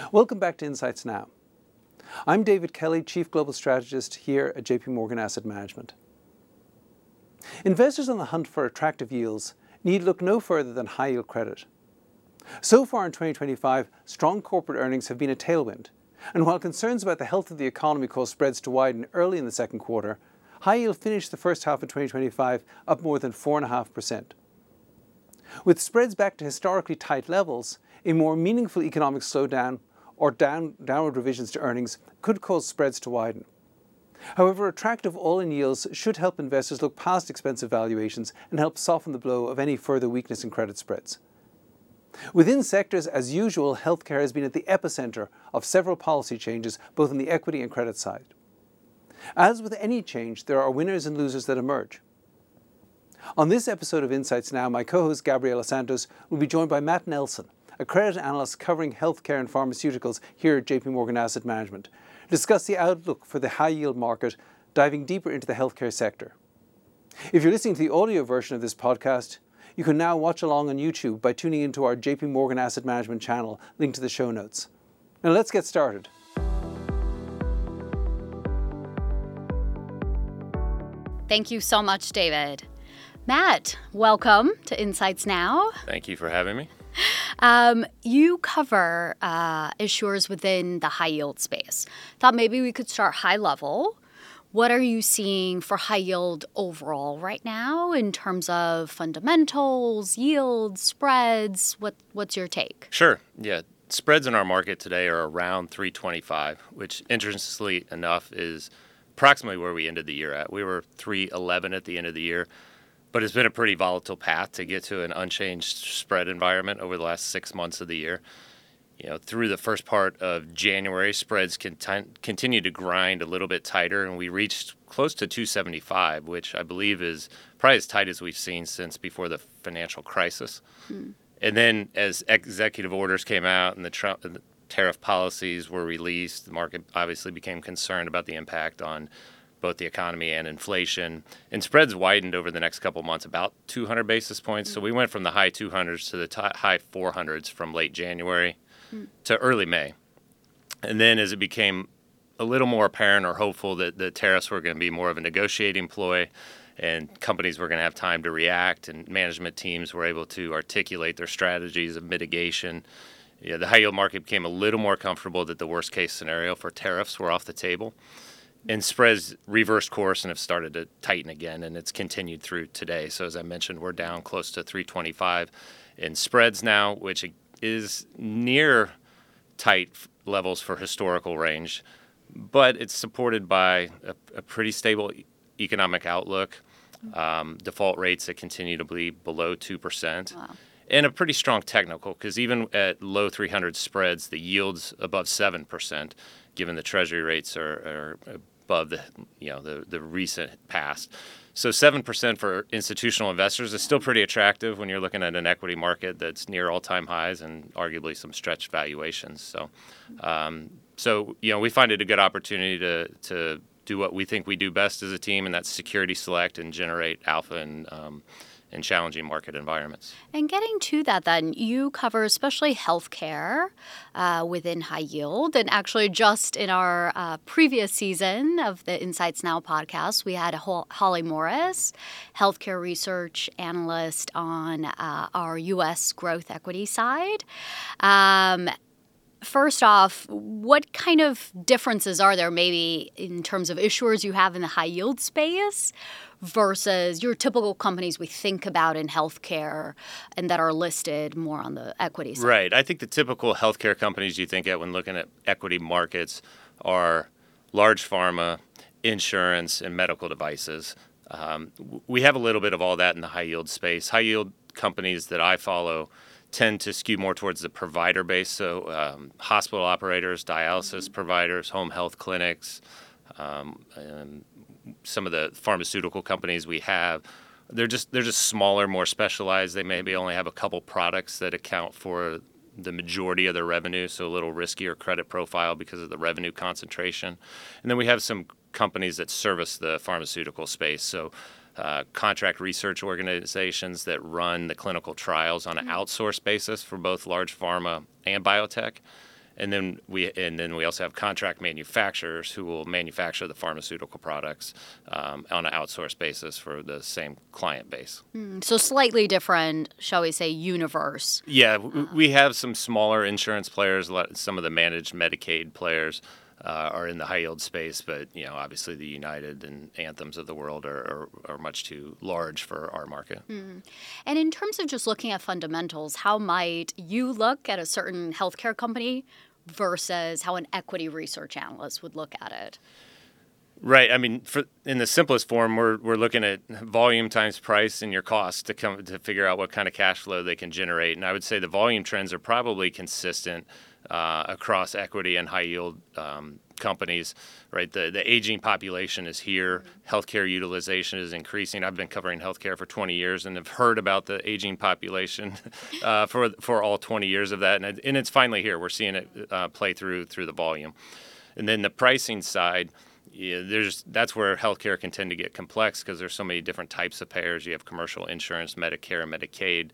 Welcome back to Insights Now. I'm David Kelly, Chief Global Strategist here at JP Morgan Asset Management. Investors on the hunt for attractive yields need look no further than high-yield credit. So far in 2025, strong corporate earnings have been a tailwind, and while concerns about the health of the economy caused spreads to widen early in the second quarter, high-yield finished the first half of 2025 up more than 4.5%. With spreads back to historically tight levels, a more meaningful economic slowdown or downward revisions to earnings could cause spreads to widen. However, attractive all-in yields should help investors look past expensive valuations and help soften the blow of any further weakness in credit spreads. Within sectors, as usual, healthcare has been at the epicenter of several policy changes, both on the equity and credit side. As with any change, there are winners and losers that emerge. On this episode of Insights Now, my co-host Gabriela Santos will be joined by Matt Nelson, a credit analyst covering healthcare and pharmaceuticals here at JP Morgan Asset Management, to discuss the outlook for the high-yield market, diving deeper into the healthcare sector. If you're listening to the audio version of this podcast, you can now watch along on YouTube by tuning into our JP Morgan Asset Management channel, linked to the show notes. Now let's get started. Thank you so much, David. Matt, welcome to Insights Now. Thank you for having me. You cover issuers within the high yield space. Thought maybe we could start high level. What are you seeing for high yield overall right now in terms of fundamentals, yields, spreads? What's your take? Sure. Yeah. Spreads in our market today are around 325, which interestingly enough is approximately where we ended the year at. We were 311 at the end of the year. But it's been a pretty volatile path to get to an unchanged spread environment over the last 6 months of the year. Through the first part of January, spreads continue to grind a little bit tighter, and we reached close to 275, which I believe is probably as tight as we've seen since before the financial crisis. And then as executive orders came out and the tariff policies were released, the market obviously became concerned about the impact on both the economy and inflation. And spreads widened over the next couple of months, about 200 basis points. So we went from the high 200s to the high 400s from late January to early May. And then as it became a little more apparent or hopeful that the tariffs were going to be more of a negotiating ploy and companies were going to have time to react and management teams were able to articulate their strategies of mitigation, the high yield market became a little more comfortable that the worst case scenario for tariffs were off the table. And spreads reversed course and have started to tighten again, and it's continued through today. So as I mentioned, we're down close to 325 in spreads now, which is near tight levels for historical range. But it's supported by a pretty stable economic outlook, default rates that continue to be below 2%, wow. And a pretty strong technical, because even at low 300 spreads, the yield's above 7%, given the treasury rates are above the recent past. So 7% for institutional investors is still pretty attractive when you're looking at an equity market that's near all-time highs and arguably some stretched valuations. So we find it a good opportunity to do what we think we do best as a team, and that's security select and generate alpha in challenging market environments. And getting to that then, you cover especially healthcare within high yield. And actually just in our previous season of the Insights Now podcast, we had Holly Morris, healthcare research analyst on our U.S. growth equity side. First off, what kind of differences are there maybe in terms of issuers you have in the high yield space versus your typical companies we think about in healthcare and that are listed more on the equity side? Right. I think the typical healthcare companies you think at when looking at equity markets are large pharma, insurance, and medical devices. We have a little bit of all that in the high yield space. High yield companies that I follow tend to skew more towards the provider base, so hospital operators, dialysis providers, home health clinics, and some of the pharmaceutical companies we have. They're just smaller, more specialized. They maybe only have a couple products that account for the majority of their revenue, so a little riskier credit profile because of the revenue concentration. And then we have some companies that service the pharmaceutical space, so contract research organizations that run the clinical trials on an outsourced basis for both large pharma and biotech. And then we also have contract manufacturers who will manufacture the pharmaceutical products on an outsourced basis for the same client base. So slightly different, shall we say, universe. Yeah, we have some smaller insurance players. Some of the managed Medicaid players are in the high yield space, but obviously the United and Anthems of the world are much too large for our market. And in terms of just looking at fundamentals, how might you look at a certain healthcare company versus how an equity research analyst would look at it? Right. I mean, in the simplest form, we're looking at volume times price and your cost to figure out what kind of cash flow they can generate. And I would say the volume trends are probably consistent across equity and high yield companies. Right. The aging population is here. Healthcare utilization is increasing. I've been covering healthcare for 20 years and have heard about the aging population for all 20 years of that. And it's finally here. We're seeing it play through the volume. And then the pricing side. That's where healthcare can tend to get complex because there's so many different types of payers. You have commercial insurance, Medicare, and Medicaid,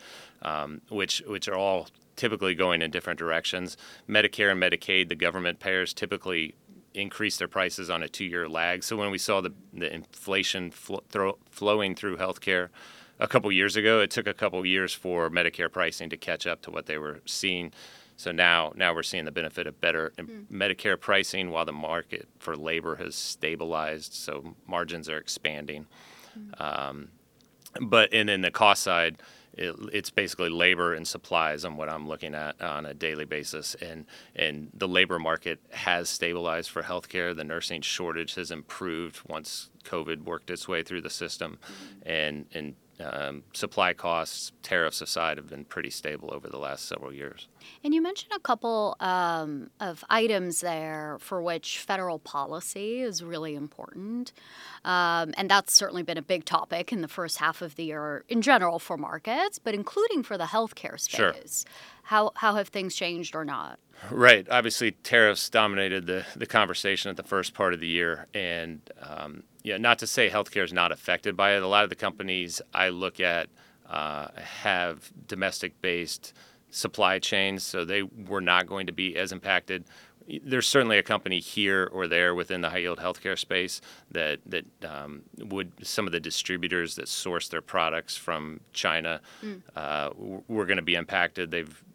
which are all typically going in different directions. Medicare and Medicaid, the government payers typically increase their prices on a 2-year lag. So when we saw the inflation flowing through healthcare a couple years ago, it took a couple years for Medicare pricing to catch up to what they were seeing. So now we're seeing the benefit of better Medicare pricing while the market for labor has stabilized. So margins are expanding. And then the cost side, it's basically labor and supplies on what I'm looking at on a daily basis. And the labor market has stabilized for healthcare. The nursing shortage has improved once COVID worked its way through the system. And supply costs, tariffs aside, have been pretty stable over the last several years. And you mentioned a couple of items there for which federal policy is really important. And that's certainly been a big topic in the first half of the year in general for markets, but including for the healthcare space. Sure. How have things changed or not? Right. Obviously, tariffs dominated the conversation at the first part of the year. And not to say healthcare is not affected by it. A lot of the companies I look at have domestic-based supply chains, so they were not going to be as impacted. There's certainly a company here or there within the high-yield healthcare space that would some of the distributors that source their products from China were going to be impacted. They've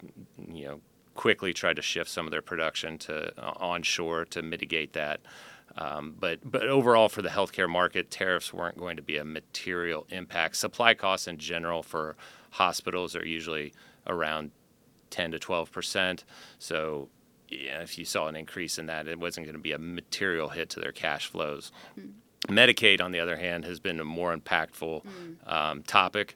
quickly tried to shift some of their production to onshore to mitigate that. But overall, for the healthcare market, tariffs weren't going to be a material impact. Supply costs in general for hospitals are usually around 10 to 12%. So if you saw an increase in that, it wasn't going to be a material hit to their cash flows. Medicaid, on the other hand, has been a more impactful topic.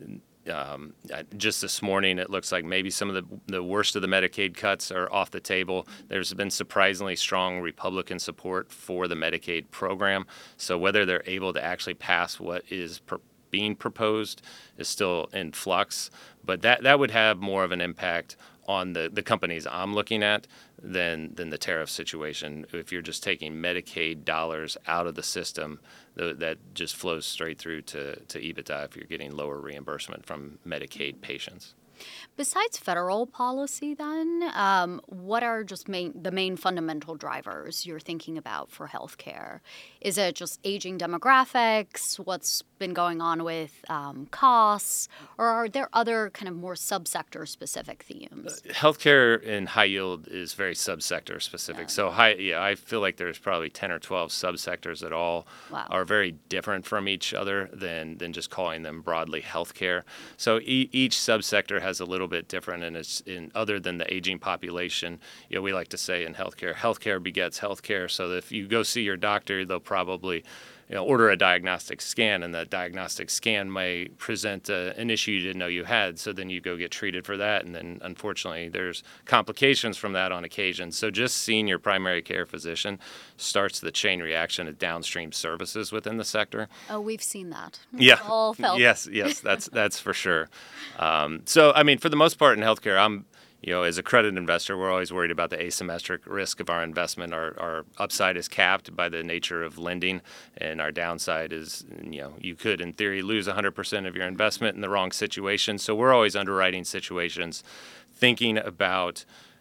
Just this morning, it looks like maybe some of the worst of the Medicaid cuts are off the table. There's been surprisingly strong Republican support for the Medicaid program. So whether they're able to actually pass what is being proposed is still in flux. But that would have more of an impact on the companies I'm looking at than the tariff situation. If you're just taking Medicaid dollars out of the system, that just flows straight through to EBITDA if you're getting lower reimbursement from Medicaid patients. Besides federal policy, then, what are just the main fundamental drivers you're thinking about for healthcare? Is it just aging demographics? What's been going on with costs? Or are there other kind of more subsector specific themes? Healthcare in high yield is very subsector specific. Yeah. So I feel like there's probably 10 or 12 subsectors that all are very different from each other than just calling them broadly healthcare. So each subsector has a little bit different, and it's other than the aging population. We like to say in healthcare begets healthcare. So if you go see your doctor, they'll probably order a diagnostic scan, and that diagnostic scan may present an issue you didn't know you had. So then you go get treated for that, and then unfortunately there's complications from that on occasion. So just seeing your primary care physician starts the chain reaction of downstream services within the sector. Oh, we've seen that. Yeah. All felt. Yes, that's for sure. So I mean, for the most part in healthcare, as a credit investor, we're always worried about the asymmetric risk of our investment. Our upside is capped by the nature of lending, and our downside is, you could, in theory, lose 100% of your investment in the wrong situation. So we're always underwriting situations, thinking about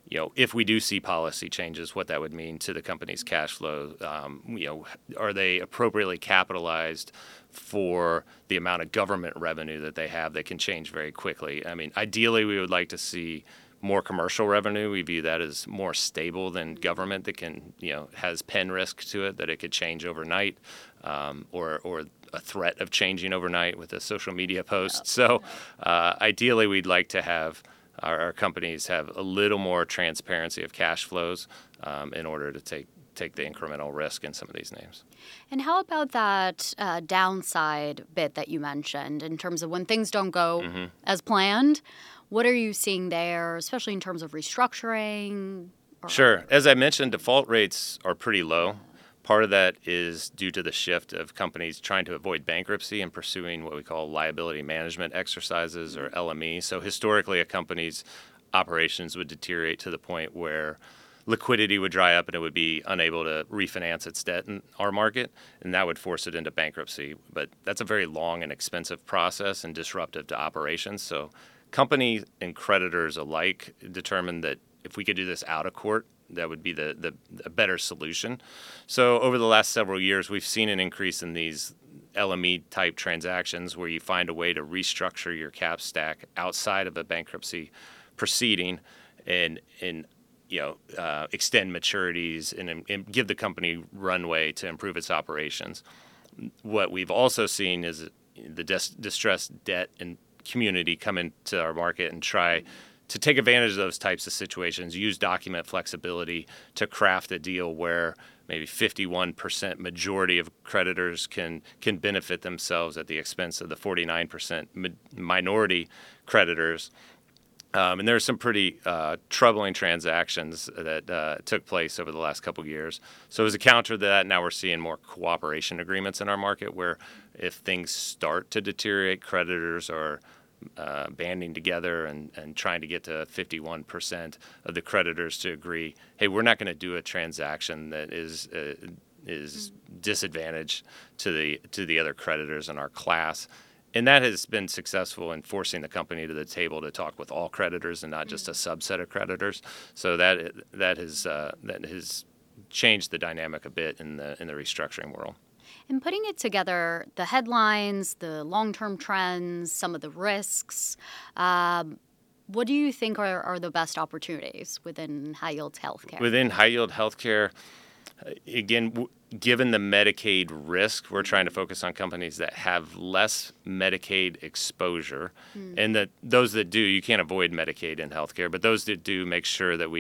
if we do see policy changes, what that would mean to the company's cash flow. Are they appropriately capitalized for the amount of government revenue that they have that can change very quickly? I mean, ideally, we would like to see more commercial revenue. We view that as more stable than government that can, has pen risk to it, that it could change overnight, or a threat of changing overnight with a social media post. So ideally, we'd like to have our companies have a little more transparency of cash flows in order to take the incremental risk in some of these names. And how about that downside bit that you mentioned in terms of when things don't go as planned? What are you seeing there, especially in terms of restructuring? Sure. As I mentioned, default rates are pretty low. Part of that is due to the shift of companies trying to avoid bankruptcy and pursuing what we call liability management exercises, or LME. So historically, a company's operations would deteriorate to the point where liquidity would dry up and it would be unable to refinance its debt in our market, and that would force it into bankruptcy. But that's a very long and expensive process and disruptive to operations. So companies and creditors alike determined that if we could do this out of court, that would be the better solution. So over the last several years, we've seen an increase in these LME type transactions where you find a way to restructure your cap stack outside of a bankruptcy proceeding and extend maturities and give the company runway to improve its operations. What we've also seen is the distressed debt and community come into our market and try to take advantage of those types of situations, use document flexibility to craft a deal where maybe 51% majority of creditors can benefit themselves at the expense of the 49% minority creditors. And there are some pretty troubling transactions that took place over the last couple of years. So as a counter to that, now we're seeing more cooperation agreements in our market where if things start to deteriorate, creditors are banding together and trying to get to 51% of the creditors to agree, hey, we're not going to do a transaction that is disadvantage to the other creditors in our class. And that has been successful in forcing the company to the table to talk with all creditors and not just a subset of creditors. So that has changed the dynamic a bit in the restructuring world. And putting it together, the headlines, the long-term trends, some of the risks, what do you think are the best opportunities within high-yield healthcare? Within high-yield healthcare, again, given the Medicaid risk, we're trying to focus on companies that have less Medicaid exposure. And that those that do, you can't avoid Medicaid in healthcare, but those that do, make sure that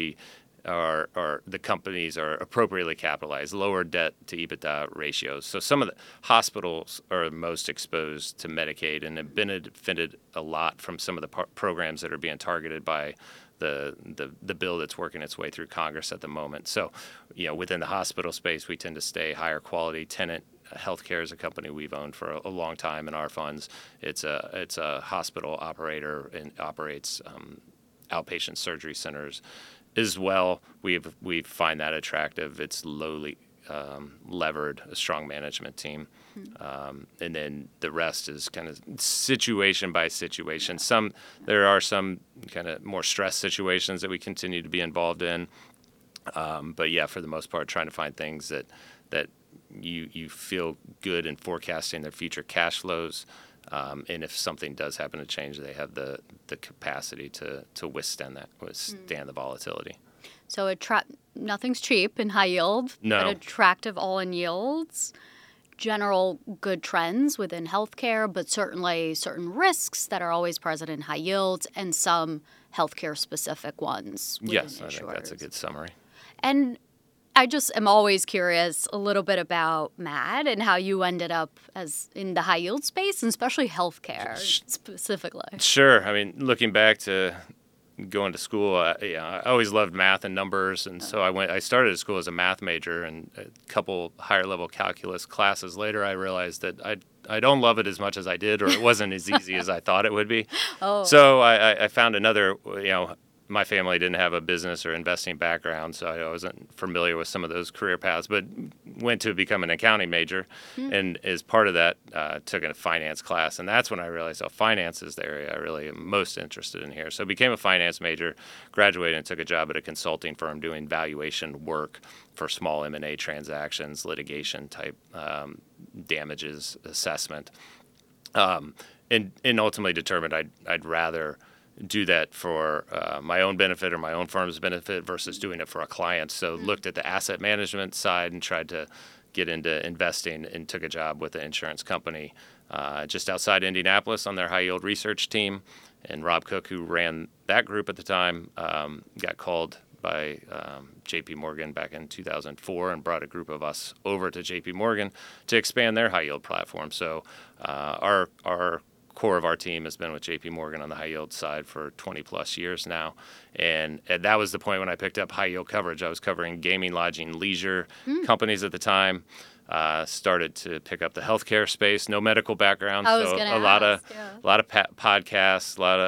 the companies are appropriately capitalized, lower debt to EBITDA ratios. So some of the hospitals are most exposed to Medicaid and have benefited a lot from some of the programs that are being targeted by the bill that's working its way through Congress at the moment. So, within the hospital space, we tend to stay higher quality. Tenet Healthcare is a company we've owned for a long time in our funds. It's a hospital operator and operates outpatient surgery centers as well. We find that attractive. It's lowly levered, a strong management team. And then the rest is kind of situation by situation. There are some kind of more stress situations that we continue to be involved in. But yeah, for the most part, trying to find things that you feel good in forecasting their future cash flows. And if something does happen to change, they have the capacity to withstand the volatility. So nothing's cheap in high yield, no. But attractive all-in yields, general good trends within healthcare, but certainly certain risks that are always present in high yields and some healthcare-specific ones. Yes, I think that's a good summary. And I just am always curious a little bit about Matt and how you ended up as in the high yield space, and especially healthcare specifically. Sure. I mean, looking back to going to school, I always loved math and numbers, and so I started at school as a math major, and a couple higher level calculus classes later, I realized that I don't love it as much as I did, or it wasn't as easy as I thought it would be. Oh. So I found another my family didn't have a business or investing background, so I wasn't familiar with some of those career paths, but went to become an accounting major. And as part of that, took a finance class. And that's when I realized, finance is the area I really am most interested in here. So I became a finance major, graduated, and took a job at a consulting firm doing valuation work for small M&A transactions, litigation type damages assessment. And ultimately determined I'd rather do that for my own benefit or my own firm's benefit versus doing it for a client. So looked at the asset management side and tried to get into investing, and took a job with an insurance company just outside Indianapolis on their high yield research team. And Rob Cook, who ran that group at the time, got called by JP Morgan back in 2004 and brought a group of us over to JP Morgan to expand their high yield platform. So our core of our team has been with JP Morgan on the high yield side for 20 plus years now. And that was the point when I picked up high yield coverage. I was covering gaming, lodging, leisure companies at the time. Started to pick up the healthcare space, no medical background. So a lot of podcasts, a lot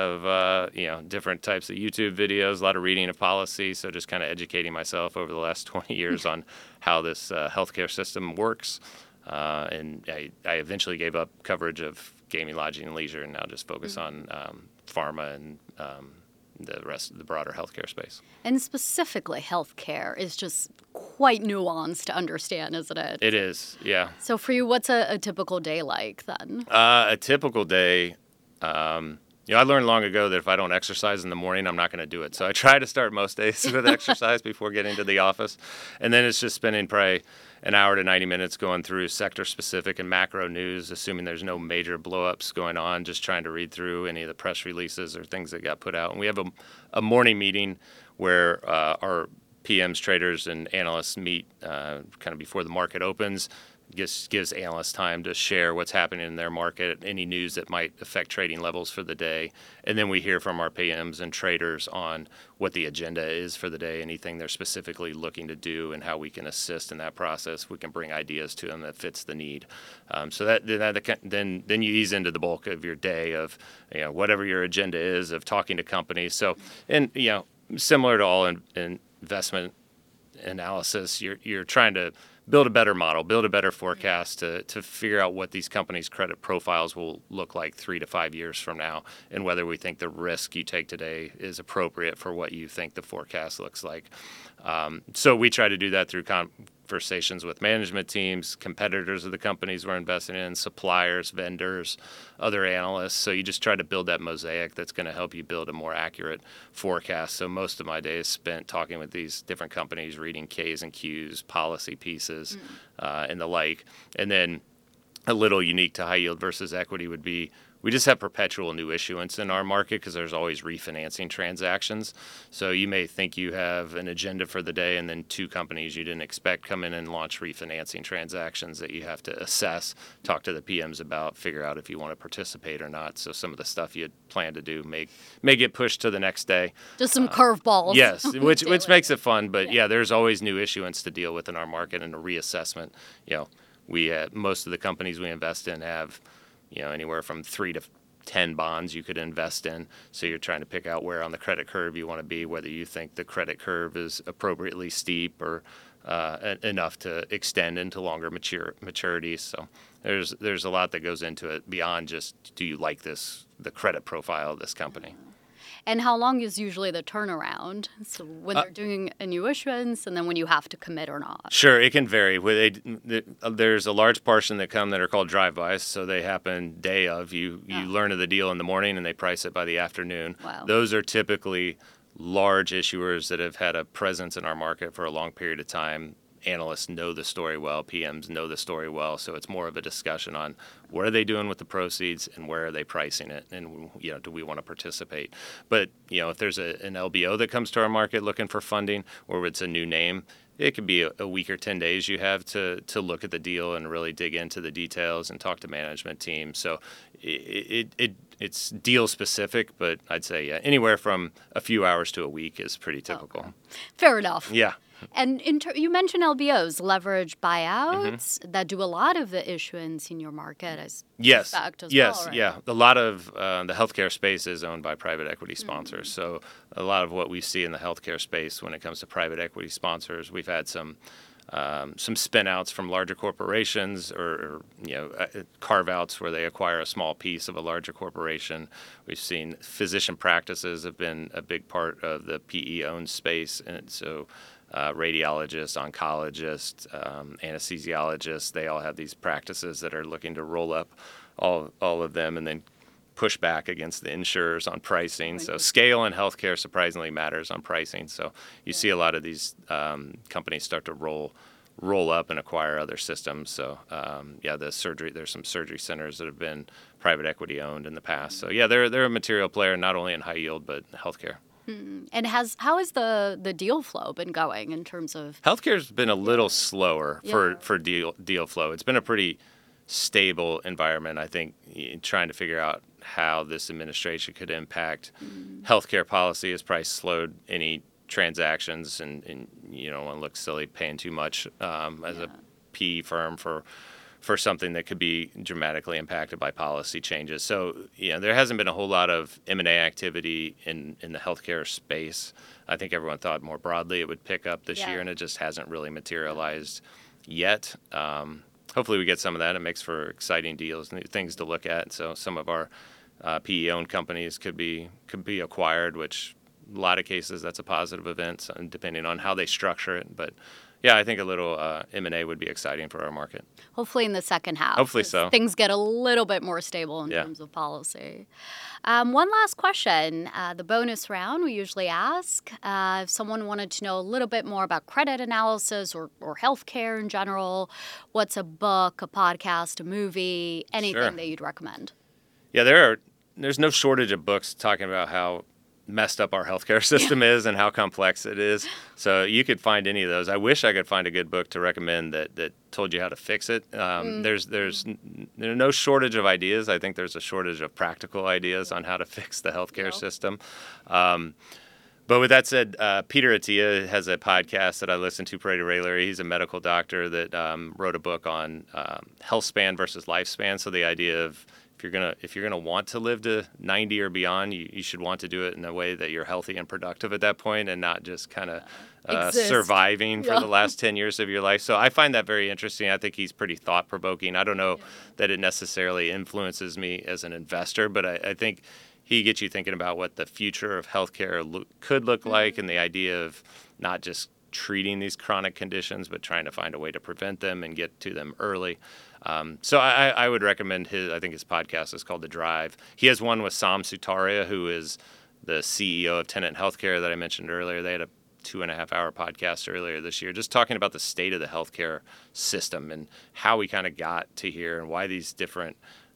of different types of YouTube videos, a lot of reading of policy. So just kind of educating myself over the last 20 years on how this healthcare system works. And I eventually gave up coverage of gaming, lodging, and leisure, and now just focus on pharma and the rest of the broader healthcare space. And specifically, healthcare is just quite nuanced to understand, isn't it? It is, yeah. So for you, what's a typical day like then? A typical day, I learned long ago that if I don't exercise in the morning, I'm not going to do it. So I try to start most days with exercise before getting to the office. And then it's just spending probably an hour to 90 minutes going through sector-specific and macro news, assuming there's no major blow-ups going on, just trying to read through any of the press releases or things that got put out. And we have a morning meeting where our PMs, traders, and analysts meet kind of before the market opens. Gives analysts time to share what's happening in their market, any news that might affect trading levels for the day. And then we hear from our PMs and traders on what the agenda is for the day, anything they're specifically looking to do, and how we can assist in that process. We can bring ideas to them that fits the need. So then you ease into the bulk of your day of whatever your agenda is of talking to companies. So, and similar to all investment analysis, you're trying to build a better model, build a better forecast to figure out what these companies' credit profiles will look like 3 to 5 years from now, and whether we think the risk you take today is appropriate for what you think the forecast looks like. So we try to do that through conversations with management teams, competitors of the companies we're investing in, suppliers, vendors, other analysts. So you just try to build that mosaic that's going to help you build a more accurate forecast. So most of my day is spent talking with these different companies, reading Ks and Qs, policy pieces, and the like. And then a little unique to high yield versus equity would be we just have perpetual new issuance in our market because there's always refinancing transactions. So you may think you have an agenda for the day, and then 2 companies you didn't expect come in and launch refinancing transactions that you have to assess, talk to the PMs about, figure out if you want to participate or not. So some of the stuff you had planned to do may get pushed to the next day. Just some curveballs. Yes, which makes it fun. But yeah, there's always new issuance to deal with in our market and a reassessment. We most of the companies we invest in have anywhere from 3 to 10 bonds you could invest in. So you're trying to pick out where on the credit curve you want to be, whether you think the credit curve is appropriately steep or enough to extend into longer maturities. So there's a lot that goes into it beyond just, do you like the credit profile of this company? And how long is usually the turnaround? So when they're doing a new issuance, and then when you have to commit or not? Sure, it can vary. There's a large portion that come that are called drive-bys, so they happen day of. You learn of the deal in the morning, and they price it by the afternoon. Wow. Those are typically large issuers that have had a presence in our market for a long period of time. Analysts know the story well, PMs know the story well, so it's more of a discussion on what are they doing with the proceeds and where are they pricing it, and do we want to participate. But if there's an LBO that comes to our market looking for funding, or it's a new name, it could be a week or 10 days you have to look at the deal and really dig into the details and talk to management teams. So it's deal specific, but I'd say anywhere from a few hours to a week is pretty typical. Okay. Fair enough. Yeah. And you mentioned LBOs, leverage buyouts, that do a lot of the issuance in your market. Yes. Well, right? Yeah. A lot of the healthcare space is owned by private equity sponsors. So a lot of what we see in the healthcare space when it comes to private equity sponsors, we've had some spin-outs from larger corporations or carve-outs where they acquire a small piece of a larger corporation. We've seen physician practices have been a big part of the PE-owned space, and so radiologists, oncologists, anesthesiologists, they all have these practices that are looking to roll up all of them and then push back against the insurers on pricing. So scale in healthcare surprisingly matters on pricing. So you see a lot of these companies start to roll up and acquire other systems. So there's some surgery centers that have been private equity owned in the past. So yeah, they're a material player not only in high yield but healthcare. And how has the deal flow been going in terms of healthcare's been a little slower for deal flow. It's been a pretty stable environment. I think trying to figure out how this administration could impact healthcare policy has probably slowed any transactions, and you don't want to look silly paying too much as a PE firm for something that could be dramatically impacted by policy changes. So there hasn't been a whole lot of M&A activity in the healthcare space. I think everyone thought more broadly it would pick up this year, and it just hasn't really materialized yet. Hopefully we get some of that. It makes for exciting deals and things to look at. So some of our PE-owned companies could be acquired, which a lot of cases that's a positive event, depending on how they structure it. But yeah, I think a little M&A would be exciting for our market. Hopefully in the second half. Hopefully so. Things get a little bit more stable in terms of policy. One last question. The bonus round we usually ask, if someone wanted to know a little bit more about credit analysis or healthcare in general, what's a book, a podcast, a movie, anything that you'd recommend? Yeah, there's no shortage of books talking about how messed up our healthcare system is and how complex it is. So you could find any of those. I wish I could find a good book to recommend that told you how to fix it. There's no shortage of ideas. I think there's a shortage of practical ideas on how to fix the healthcare system. But with that said, Peter Attia has a podcast that I listen to pretty regularly. He's a medical doctor that wrote a book on health span versus lifespan. So the idea of if you're gonna want to live to 90 or beyond, you should want to do it in a way that you're healthy and productive at that point, and not just kind of surviving for the last 10 years of your life. So I find that very interesting. I think he's pretty thought-provoking. I don't know that it necessarily influences me as an investor, but I think he gets you thinking about what the future of healthcare could look like, and the idea of not just treating these chronic conditions, but trying to find a way to prevent them and get to them early. So I would recommend I think his podcast is called The Drive. He has one with Sam Sutaria, who is the CEO of Tenet Healthcare that I mentioned earlier. They had a 2.5-hour podcast earlier this year, just talking about the state of the healthcare system and how we kind of got to here and why these different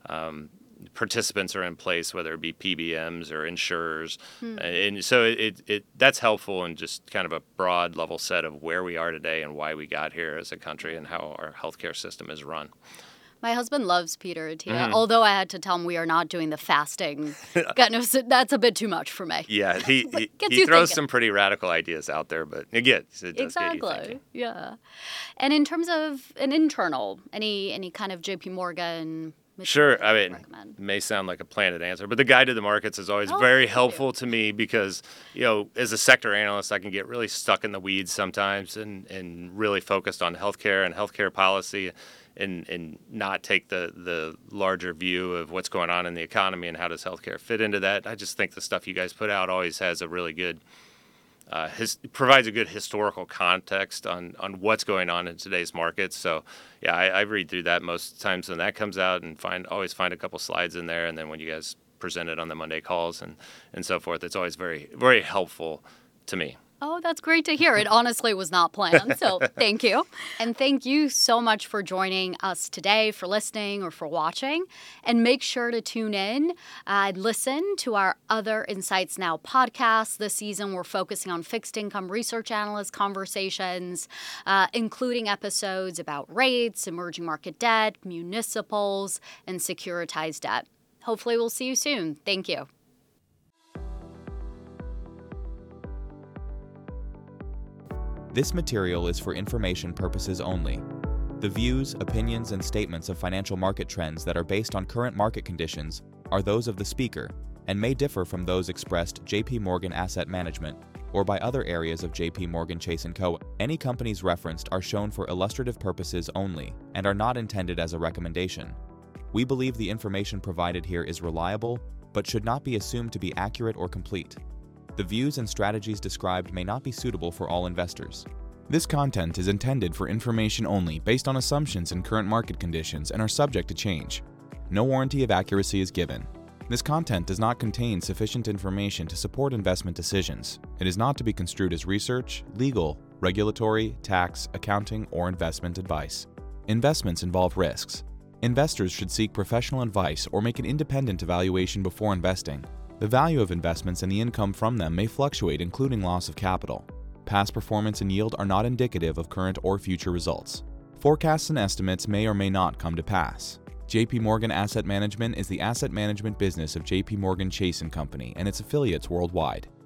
participants are in place, whether it be PBMs or insurers. And so that's helpful in just kind of a broad level set of where we are today and why we got here as a country and how our healthcare system is run. My husband loves Peter Attia, although I had to tell him we are not doing the fasting. That's a bit too much for me. Yeah, he throws some pretty radical ideas out there, but again, it does get you thinking. Yeah. And in terms of an internal, any kind of JP Morgan... Sure. I mean, it may sound like a planted answer, but the Guide to the Markets is always very helpful to me because, as a sector analyst, I can get really stuck in the weeds sometimes and really focused on healthcare and healthcare policy and not take the larger view of what's going on in the economy and how does healthcare fit into that. I just think the stuff you guys put out always has a really good provides a good historical context on what's going on in today's markets. So, yeah, I read through that most times when that comes out and always find a couple slides in there. And then when you guys present it on the Monday calls and so forth, it's always very, very helpful to me. Oh, that's great to hear. It honestly was not planned, so thank you. And thank you so much for joining us today, for listening or for watching. And make sure to tune in and listen to our other Insights Now podcasts. This season, we're focusing on fixed income research analyst conversations, including episodes about rates, emerging market debt, municipals, and securitized debt. Hopefully, we'll see you soon. Thank you. This material is for information purposes only. The views, opinions, and statements of financial market trends that are based on current market conditions are those of the speaker and may differ from those expressed JP Morgan Asset Management or by other areas of JP Morgan Chase & Co. Any companies referenced are shown for illustrative purposes only and are not intended as a recommendation. We believe the information provided here is reliable, but should not be assumed to be accurate or complete. The views and strategies described may not be suitable for all investors. This content is intended for information only based on assumptions and current market conditions and are subject to change. No warranty of accuracy is given. This content does not contain sufficient information to support investment decisions. It is not to be construed as research, legal, regulatory, tax, accounting, or investment advice. Investments involve risks. Investors should seek professional advice or make an independent evaluation before investing. The value of investments and the income from them may fluctuate, including loss of capital. Past performance and yield are not indicative of current or future results. Forecasts and estimates may or may not come to pass. JP Morgan Asset Management is the asset management business of JP Morgan Chase & Company and its affiliates worldwide.